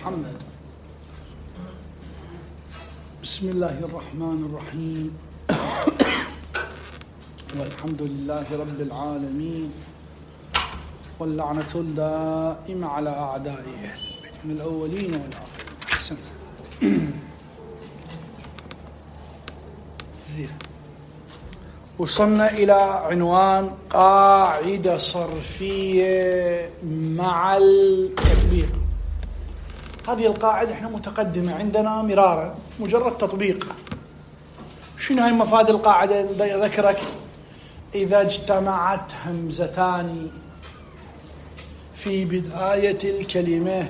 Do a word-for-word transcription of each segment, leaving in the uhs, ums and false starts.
محمد. بسم الله الرحمن الرحيم. والحمد لله رب العالمين، واللعنة الدائمة على أعدائه من الأولين والآخرين. أحسنت. زين. وصلنا إلى عنوان قاعدة صرفية مع التطبيق. هذه القاعدة احنا متقدمة عندنا مرارا، مجرد تطبيق. شنو هاي مفاد القاعدة؟ ذكرك إذا اجتمعت همزتان في بداية الكلمة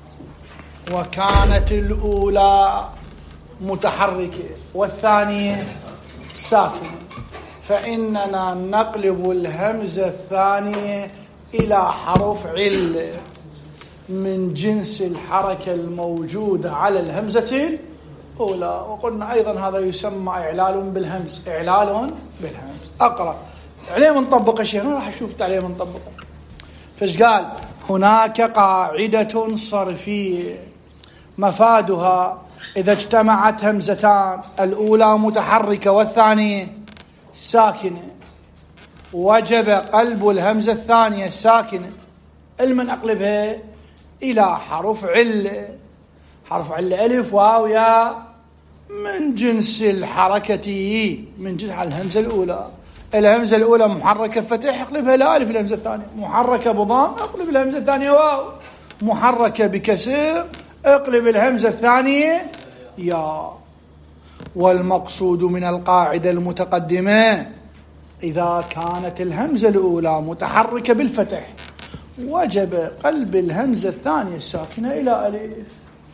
وكانت الأولى متحركة والثانية ساكنة، فإننا نقلب الهمزة الثانية إلى حرف علة من جنس الحركة الموجودة على الهمزة الأولى. وقلنا أيضا هذا يسمى إعلال بالهمز. إعلال بالهمز. أقرأ عليه منطبق الشيء، أنا راح أشوف عليه منطبق. فإيش قال؟ هناك قاعدة صرفية مفادها إذا اجتمعت همزتان الأولى متحركة والثانية ساكنة وجب قلب الهمزة الثانية الساكنة المن أقلبها إلى حرف علة. حرف علة ألف واو ياء من جنس الحركة، من جنس الهمزة الأولى. الهمزة الأولى محركة فتح اقلبها لا ألف. الهمزة الثانية محركة بضم اقلب الهمزة الثانية واو. محركة بكسر اقلب الهمزة الثانية ياء. والمقصود من القاعدة المتقدمة إذا كانت الهمزة الأولى متحركة بالفتح وجب قلب الهمزة الثانية الساكنة إلى ألف.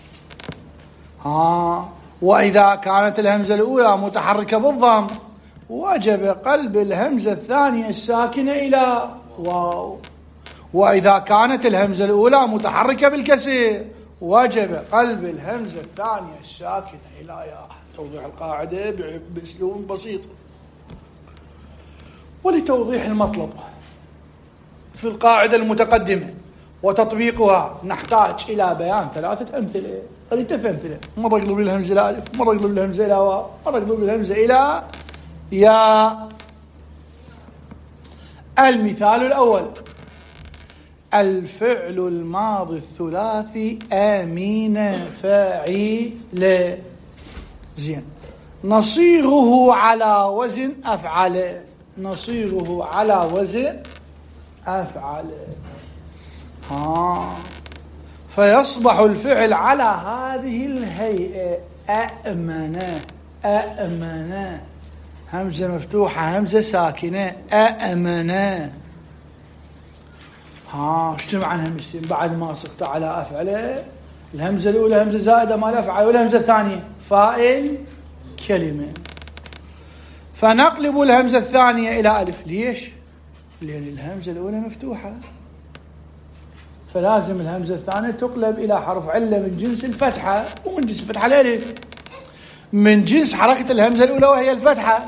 ها. وإذا كانت الهمزة الأولى متحركة بالضم وجب قلب الهمزة الثانية الساكنة إلى واو. وإذا كانت الهمزة الأولى متحركة بالكسر وجب قلب الهمزة الثانية الساكنة إلى ياء. توضيح القاعدة بأسلوب بسيط. ولتوضيح المطلب في القاعدة المتقدمة وتطبيقها نحتاج إلى بيان ثلاثة أمثلة. ثلاثة أمثلة. مرة اقلب الهمزة إلى ألف، مرة اقلب الهمزة إلى واو، مرة اقلب الهمزة إلى ياء. المثال الأول: الفعل الماضي الثلاثي آمين فاعل. زين. نصيغه على وزن أفعل. نصيغه على وزن أفعل. ها. فيصبح الفعل على هذه الهيئة: أأمن. أأمن همزة مفتوحة همزة ساكنة. أأمن. ها. اجتمع همزتين بعد ما صغت على أفعل. الهمزة الأولى همزة زائدة مال أفعل، والهمزة الثانية فاعل كلمة. فنقلب الهمزة الثانية إلى ألف. ليش؟ لأن الهمزة الأولى مفتوحة، فلازم الهمزة الثانية تقلب إلى حرف علة من جنس الفتحة. ومن جنس الفتحة الألف، من جنس حركة الهمزة الأولى وهي الفتحة.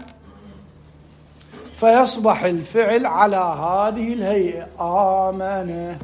فيصبح الفعل على هذه الهيئة: آمن.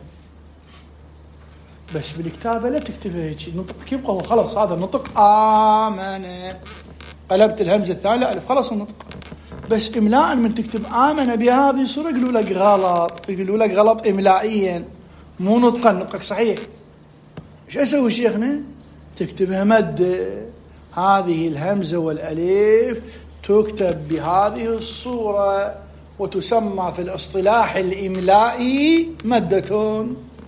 بس بالكتابة لا تكتبها هيك، نطق يبقى هو خلاص هذا النطق آمن. قلبت الهمزة الثانية ألف خلاص النطق. بس إملاء من تكتب آمن بهذه الصورة يقولوا لك غلط، يقولوا لك غلط إملائيا مو نطقا. نطقك صحيح. ايش أسوي شيخنا؟ تكتبها مد. هذه الهمزة والألف تكتب بهذه الصورة وتسمى في الاصطلاح الإملائي مدة.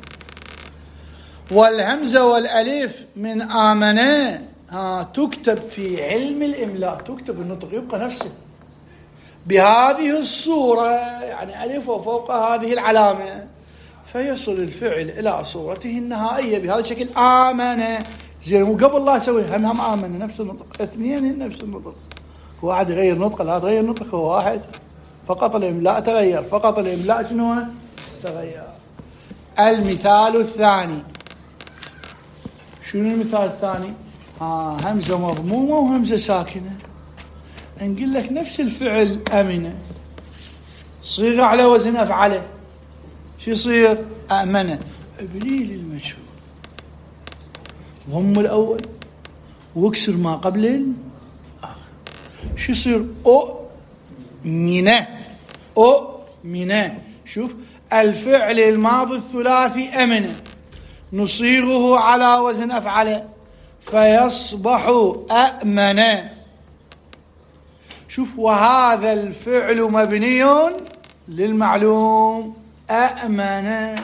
والهمزة والألف من آمنة ها تكتب في علم الإملاء، تكتب النطق يبقى نفسه بهذه الصورة، يعني ألف وفوق هذه العلامة، فيصل الفعل إلى صورته النهائية بهذا الشكل: آمنة. زين. وقبل لا أسوي هم هم آمنة نفس النطق، اثنين نفس النطق. واحد يغير نطق لا تغير نطق، هو واحد فقط الإملاء تغير، فقط الإملاء شنو تغير. المثال الثاني. شنو المثال الثاني؟ آه همزة مضمومة وهمزة ساكنة. نقول لك نفس الفعل أمنة صيغة على وزن أفعله. شو يصير؟ أأمنة. إبليل المجهول. ضم الأول واكسر ما قبل الآخر. شو يصير؟ أؤمن. أؤمن. شوف الفعل الماضي الثلاثي أمن نصيغه على وزن أفعل فيصبح أأمن. شوف وهذا الفعل مبني للمعلوم أأمن.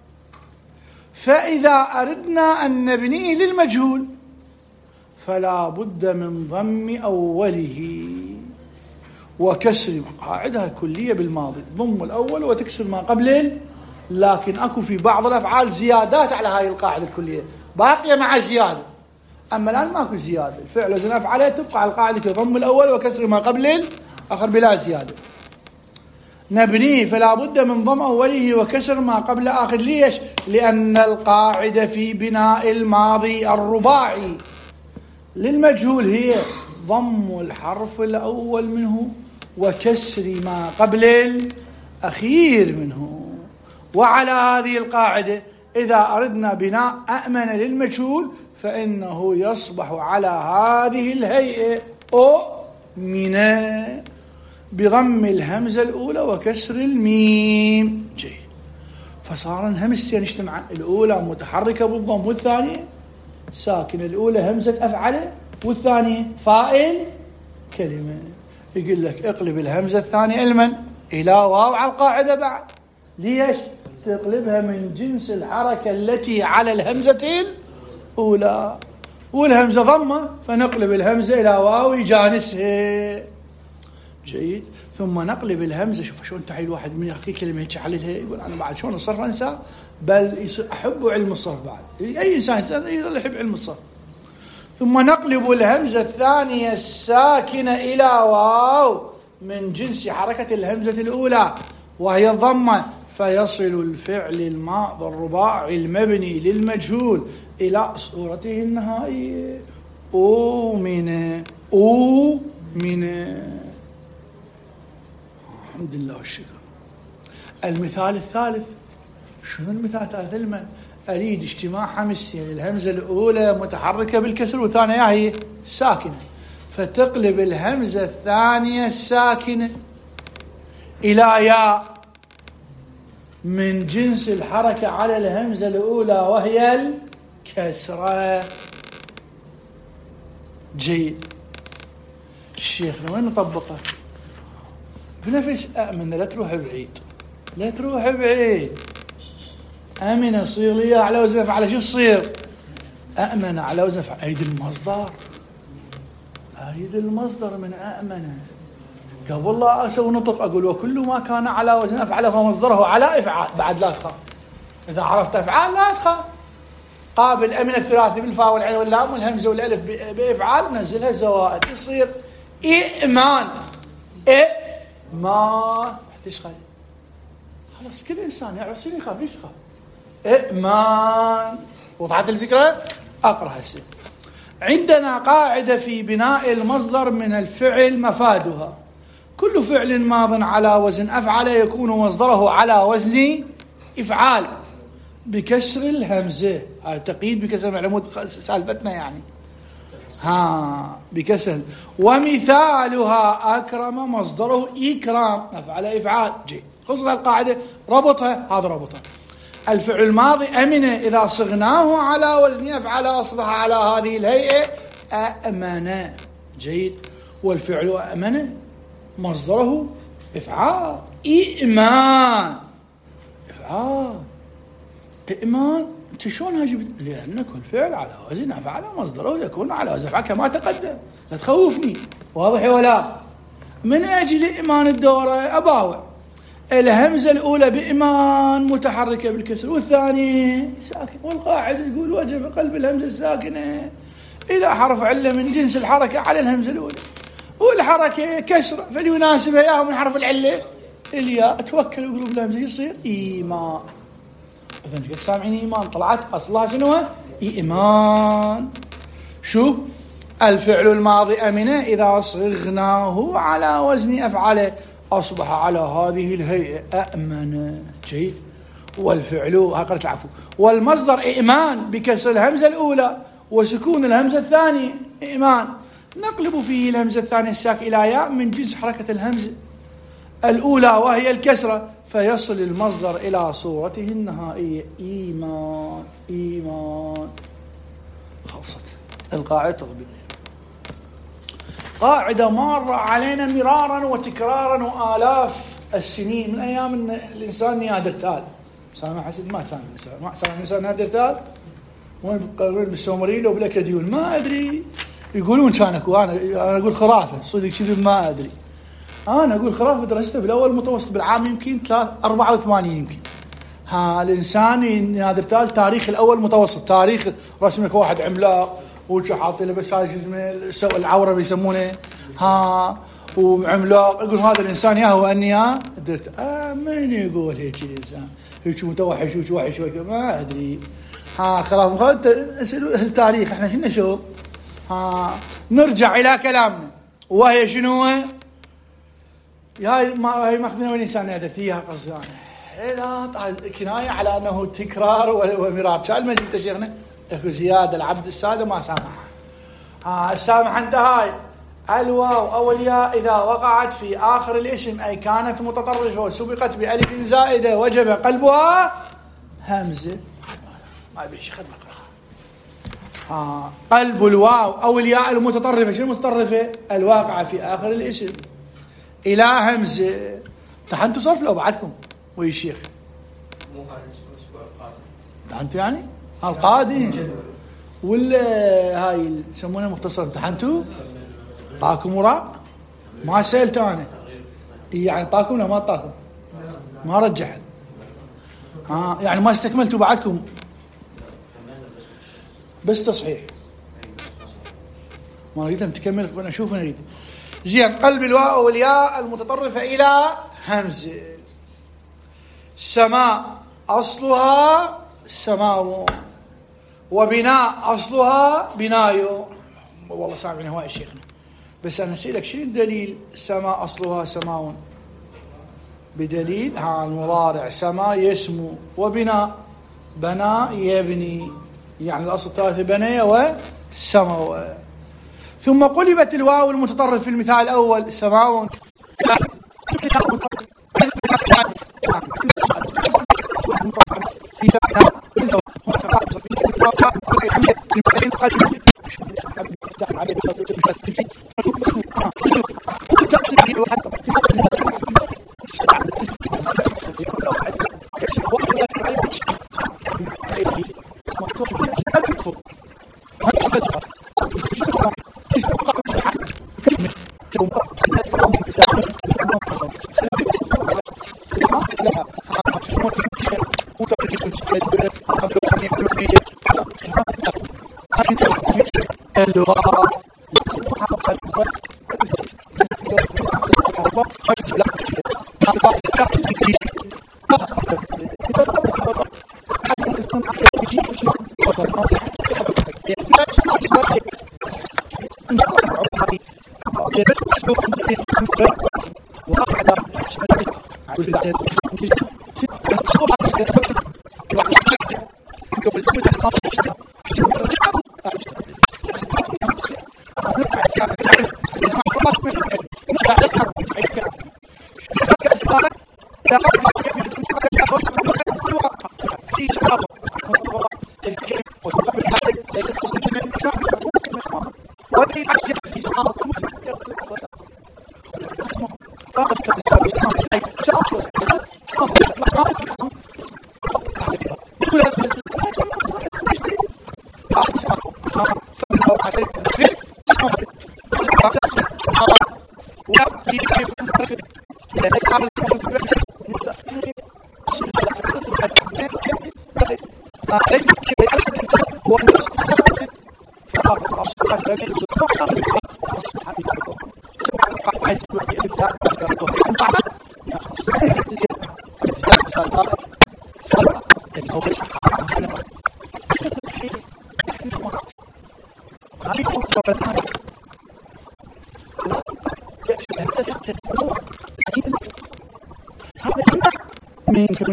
فإذا أردنا أن نبنيه للمجهول فلا بد من ضم أوله وكسر قاعدها كلية بالماضي، ضم الأول وتكسر ما قبل. لكن أكو في بعض الأفعال زيادات على هاي القاعدة الكلية باقية مع زيادة، أما الآن ماكو زيادة. الفعل وزن أفعله تبقى على القاعدة ضم الأول وكسر ما قبل آخر بلا زيادة. نبنيه فلا بد من ضم أوله وكسر ما قبل آخر. ليش؟ لأن القاعدة في بناء الماضي الرباعي للمجهول هي ضم الحرف الأول منه وكسر ما قبل الأخير منه. وعلى هذه القاعدة إذا أردنا بناء أأمن للمجهول فإنه يصبح على هذه الهيئة أؤمن بضم الهمزة الأولى وكسر الميم. جيد. فصار الهمزتين اجتمعا، الأولى متحركة بالضم والثانية ساكنة. الأولى همزة أفعل والثانية فاعل كلمة. يقول لك اقلب الهمزة الثانية المن إلى واو على القاعدة بعد. ليش؟ تقلبها من جنس الحركة التي على الهمزة الأولى، والهمزة ضمة فنقلب الهمزة إلى واو يجانسها. جيد. ثم نقلب الهمزة. شوف شلون تحيل واحد من يحكي كلمة هيك يحللها يقول أنا بعد شلون الصرف أنسى، بل أحب علم الصرف. بعد أي إنسان يظل يحب علم الصرف. ثم نقلب الهمزة الثانية الساكنة إلى واو من جنس حركة الهمزة الأولى وهي الضمة، فيصل الفعل الماضي الرباعي المبني للمجهول إلى صورته النهائية أؤمن. أؤمن. الحمد لله والشكر. المثال الثالث. شنو المثال الثالث؟ المن أريد اجتماع همزتين، الهمزة الأولى متحركة بالكسر والثانية هي ساكنة، فتقلب الهمزة الثانية الساكنة إلى ياء من جنس الحركة على الهمزة الأولى وهي الكسرة. جيد. الشيخ وين نطبقه؟ بنفس أأمن. لا تروح بعيد، لا تروح بعيد. أمن يصير لي على وزن أفعل. شو يصير؟ أأمن على وزن أفعل. أيد المصدر، أيد المصدر من أأمن. قبل لا أسوي نطق أقول وكل ما كان على وزن أفعل فمصدره على إفعال. بعد لا تخاف، إذا عرفت أفعال لا تخاف. قابل أمن الثلاثي بالفاء والعين واللام والهمزة والألف بإفعال نزلها زوائد يصير إئمان. إئمان. تشغل خلاص كل إنسان يعرف شنو يخاف. ليش يخاف؟ إئمان. وضحت الفكرة؟ أقرأ هسه. عندنا قاعدة في بناء المصدر من الفعل مفادها كل فعل ماض على وزن أفعل يكون مصدره على وزن إفعال بكسر الهمزة. هذا تقييد بكسر معلومات سالفتنا يعني. ها بكسر. ومثالها أكرم مصدره إكرام أفعل إفعال. جيد. خصوصا القاعدة ربطها. هذا ربطها. الفعل الماضي أمن إذا صغناه على وزن أفعل أصبح على هذه الهيئة أأمن. جيد. والفعل أأمن مصدره إفعال إئمان. إفعال إئمان. أنت شلون هاجبت؟ لأن كل فعل على وزن أفعل مصدره يكون على وزن أفعل كما تقدم. لا تخوفني. واضح ولا؟ من أجل إئمان الدورة أباوع. الهمزة الأولى بإيمان متحركة بالكسر والثانية ساكن، والقاعدة تقول وجب قلب الهمزة الساكنة إلى حرف علة من جنس الحركة على الهمزة الأولى، والحركة كسر فليناسبها إياه من حرف العلة الياء. توكل وقلوب الهمزة يصير إيمان. إذن سامعين إيمان طلعت أصلها شنو؟ إيمان. شو الفعل الماضي أمن إذا صغناه على وزن أفعله أصبح على هذه الهيئة أأمن. جيد. والفعل هكذا العفو. والمصدر إئمان بكسر الهمزة الأولى وسكون الهمزة الثانية إيمان، نقلب فيه الهمزة الثانية الساك إلى ياء من جنس حركة الهمزة الأولى وهي الكسرة، فيصل المصدر إلى صورته النهائية إيمان إيمان. خلصت القاعدة التطبيقية. قاعدة مارة علينا مرارا وتكرارا وآلاف السنين من أيام إن الإنسان نياندرتال. سامع حسد ما سامع الإنسان ما سامع الإنسان نياندرتال وين وين بالسومريل وبالأكاديون ما أدري. يقولون كان أكو أنا أنا أقول خرافة صدق كذب ما أدري. أنا أقول خرافة درسته بالأول متوسط بالعام يمكن ثلاث أربعة وثمانين يمكن. ها الإنسان نياندرتال تاريخ الأول متوسط تاريخ رسم لك واحد عملاق وش حاطين له بس هاي شو اسمه العورة بيسمونه ها وعملاق. يقول هذا الإنسان يا هو أني يا درت آه من يقول هيك الإنسان هيك متوحش هيك وحش ما أدري. ها خلاص خلاص اسألوا التاريخ احنا شنو نشوف. ها نرجع إلى كلامنا وهي شنو هاي ما هي ماخذنا من الإنسان نادرت إياها قصدي أنا هذا كناية على أنه تكرار ومرار. شو المجد شيخنا اكو زيادة العبد السادة ما سامح. ها السامح انت هاي الواو أو الياء إذا وقعت في آخر الاسم أي كانت متطرفة وسبقت بألف زائدة وجب قلبها همزة. ما يبي شيخ نقرأ. ها قلب الواو أو الياء المتطرفة شنو المتطرفة الواقعة في آخر الاسم إلى همزة. تحنتوا صرف لو بعدكم ويا الشيخ مو هاي الأسبوع القادم تحنتوا يعني القادم ولا هاي يسمونها مختصر امتحنتوا طاكم وراء ما سألت أنا يعني طاكم ولا ما طاكم ما رجع ها يعني ما استكملتوا بعدكم بس تصحيح ما ريدهم تكمل وانا اشوف انا اريد زين. قلب الواو والياء المتطرفة إلى همزة. سماء أصلها سماو وبناء أصلها بنايو. والله سامعني هواي شيخنا بس أنا أسألك شنو الدليل سماء أصلها سماو بدليل ها المضارع سماء يسمو وبناء بناء يبني يعني الأصل الثلاثة بني وسمو. ثم قلبت الواو المتطرف في المثال الأول سماو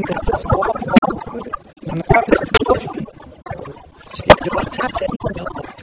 من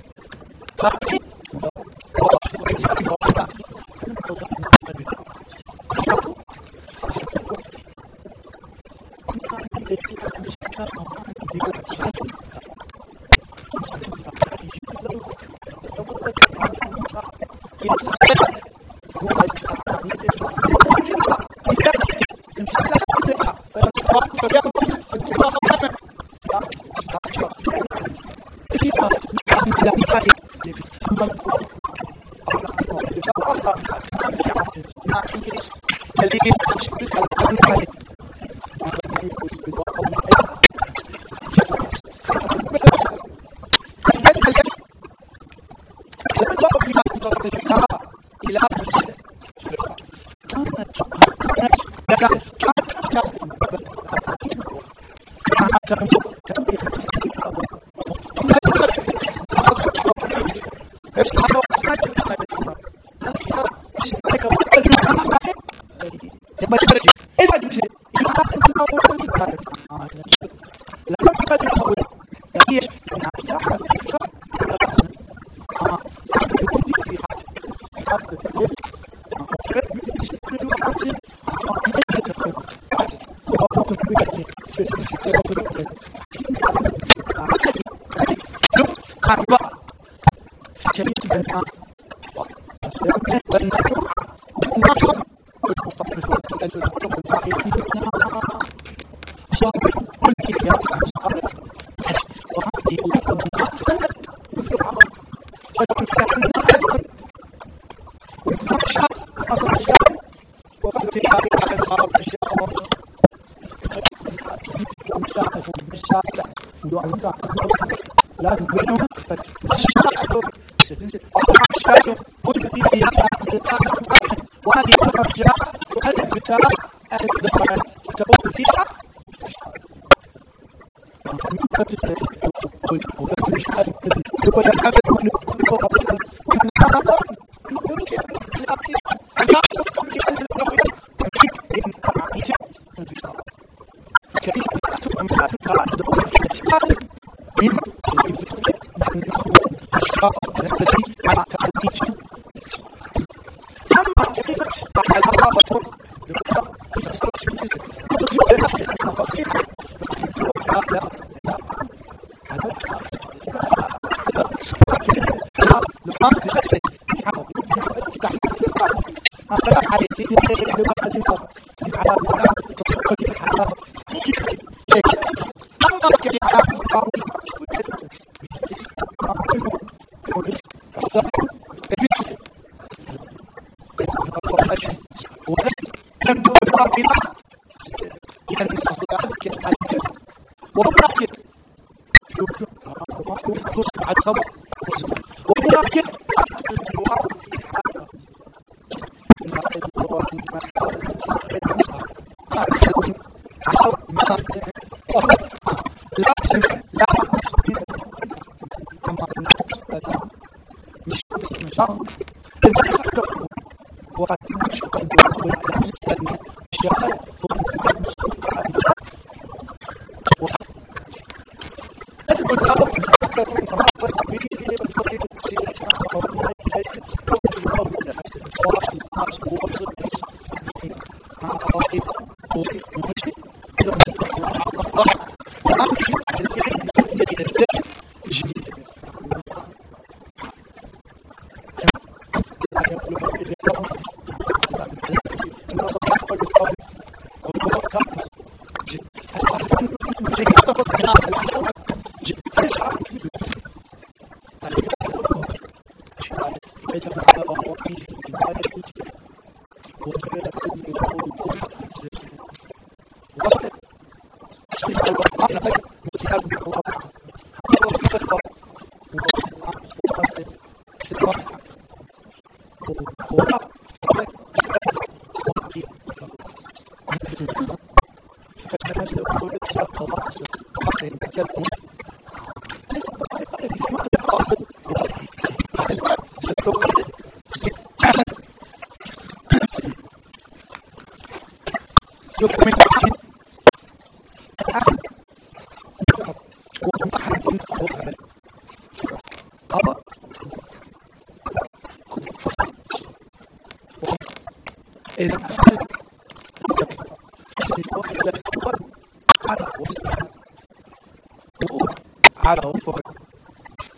على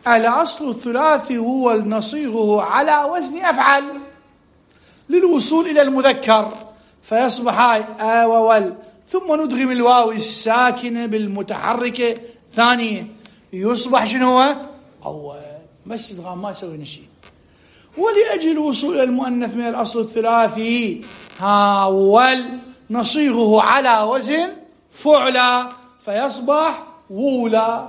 الأصل الثلاثي هو نصيغه على وزن أفعل للوصول إلى المذكر، فيصبح هاي آ وول، ثم ندغم الواو الساكنة بالمتحركة ثانية، يصبح شنو هو؟ أول. بس إدغام، ما سوينا شيء. ولأجل الوصول إلى المؤنث من الأصل الثلاثي ها وول نصيغه على وزن فعلى، فيصبح وولا،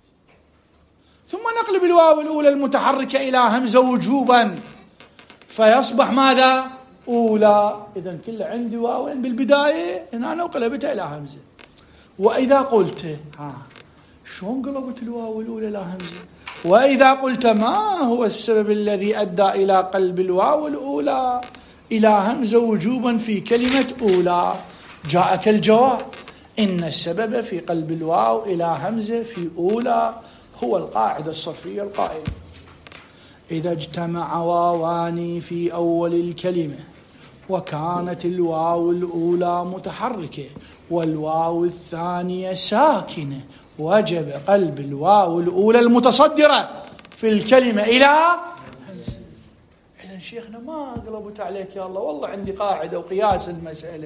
ثم نقلب الواو الأولى المتحركة إلى همزة وجوبا، فيصبح ماذا؟ أولى. إذن كله عندي واوين بالبداية، هنا أنا وقلبتها إلى همزة. وإذا قلت ها شلون قلبت الواو الأولى إلى همزة؟ وإذا قلت ما هو السبب الذي أدى إلى قلب الواو الأولى إلى همزة وجوبا في كلمة أولى؟ جاءك الجواب: إن السبب في قلب الواو إلى همزة في أولى هو القاعدة الصرفية القائلة: إذا اجتمع واوان في أول الكلمة وكانت الواو الأولى متحركة والواو الثانية ساكنة، وجب قلب الواو الأولى المتصدرة في الكلمة إلى همزة. إذن شيخنا ما قلبت عليك يا الله، والله عندي قاعدة وقياس المسألة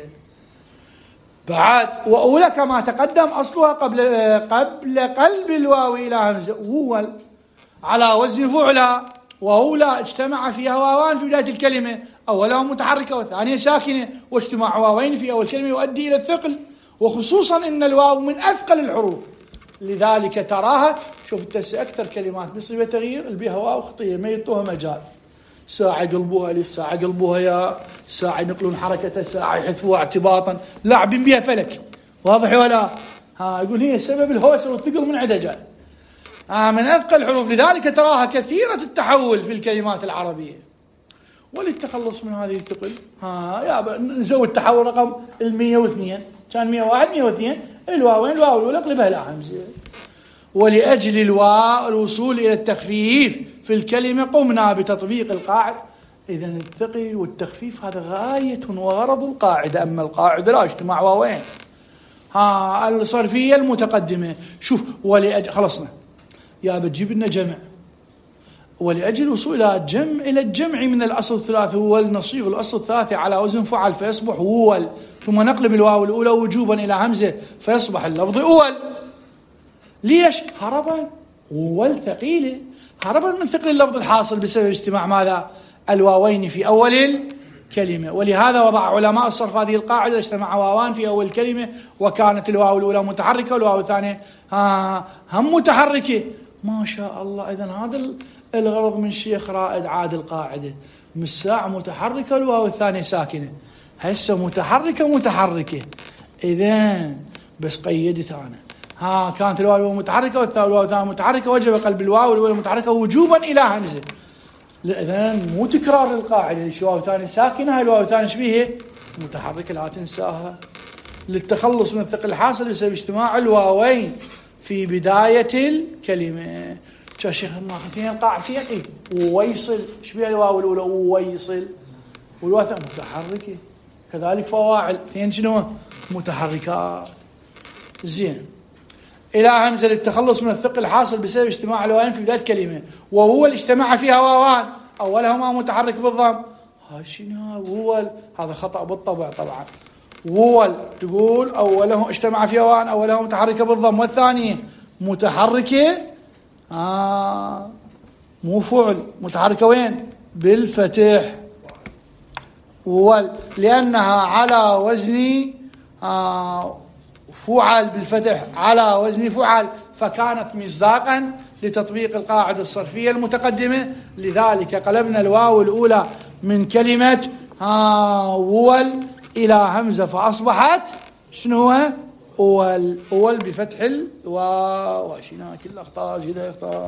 بعد. وأولى كما تقدم أصلها قبل قبل قلب الواو إلى همزة، وهو على وزن فعلى، وأولى اجتمع فيها واوان في بداية الكلمة، أولها متحركة والثانية ساكنة، واجتماع واوين في أول كلمة يؤدي إلى الثقل، وخصوصا إن الواو من أثقل الحروف، لذلك تراها. شوف التس أكثر كلمات بيصير تغيير البيها واو خطية ما يعطوها مجال، ساعة يقلبوها ألف، ساعة يقلبوها ياء، ساعة ينقلون حركتها، ساعة يحذفوها اعتباطا، لاعبين بها فلك. واضح ولا؟ ها يقول هي سبب الهوسة والثقل من عندها جاي. آه من أثقل الحروف، لذلك تراها كثيرة التحول في الكلمات العربية. وللتخلص من هذه الثقل ها يا نزود تحول رقم المية واثنين، كان مية واحد مية واثنين، الواوين الواو الأولى قلبها لا همزة. ولأجل الواو الوصول إلى التخفيف في الكلمة قمنا بتطبيق القاعدة. إذن الثقل والتخفيف هذا غاية وغرض القاعدة. أما القاعدة لا اجتماع واوين ها الصرفية المتقدمة. شوف ولأجل خلصنا يا بتجيب لنا جمع، ولأجل الوصول إلى الجمع إلى الجمع من الأصل الثلاثي هو النصيغ الأصل الثلاثي على وزن فعل، فيصبح أول، ثم نقلب الواو الأولى وجوبا إلى همزة فيصبح اللفظ أول. ليش؟ هربا أول ثقيلة، هربا من ثقل اللفظ الحاصل بسبب اجتماع ماذا؟ الواوين في أول الكلمة. ولهذا وضع علماء الصرف هذه القاعدة: اجتمع واوان في أول الكلمة وكانت الواو الأولى متحركة والواو الثانية هم متحركة. ما شاء الله. إذن هذا الغرض من الشيخ رائد عاد القاعدة، من الساعة متحركة والواو الثانية ساكنة، هسه متحركة متحركة. إذن بس قيدت أنا ها كانت الواو الأولى متحركة والواو الثانية متحركة، وجب قلب الواو الأولى متحركة وجوبا إلى همزة. إذن مو تكرار القاعدة، الواو الثانية ساكنة، الواو الثانية شبيهة متحركة لا تنساها. للتخلص من الثقل الحاصل بسبب اجتماع الواوين في بداية الكلمة. شو شيخ ناخذ فيها القاعدتين اي ويصل شبيه الواو الاولى ويصل، والواو الثانيه متحركه كذلك فواعل اثنين شنو متحركات. زين. الى همزه للتخلص من الثقل الحاصل بسبب اجتماع الواوين في بدايه الكلمه، وهو اللي اجتمع فيها واوان اولهما متحرك بالضم. هاي شنو هو؟ هذا خطا بالطبع طبعا. وول تقول اوله اجتمع فيها واوان اولهما متحركه بالضم، والثانيه متحركه آه مو فعل متحركة وين؟ بالفتح. وول لأنها على وزن آه فعل بالفتح، على وزن فعل، فكانت مصداقا لتطبيق القاعدة الصرفية المتقدمة. لذلك قلبنا الواو الأولى من كلمة آه وول إلى همزة فأصبحت شنو هو؟ أول أول بفتح الواو. شنو كل أخطاء جدا أخطاء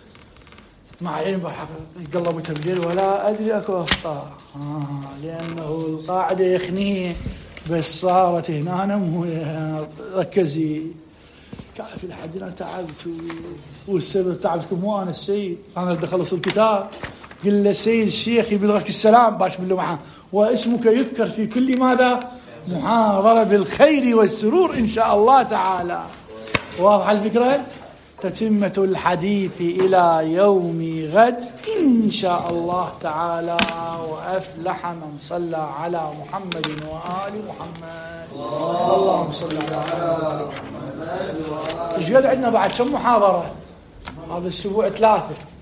مع علم يقلبوا تبديل ولا أدري أكو أخطاء آه لأنه القاعدة يخنيه بس صارت هنا أنا مو ركزي كيف لحد أنا تعبت، والسبب تعبتكم مو أنا السيد، أنا اللي خلص الكتاب. قل له السيد الشيخ يبلغك السلام باش بلو معه، واسمك يذكر في كل ماذا محاضرة بالخير والسرور إن شاء الله تعالى. واضح الفكرة؟ تتمة الحديث إلى يوم غد إن شاء الله تعالى. وأفلح من صلى على محمد وآل محمد. اللهم صل على محمد وآل محمد. إيش قد عندنا بعد كم محاضرة؟ هذا الأسبوع ثلاثة.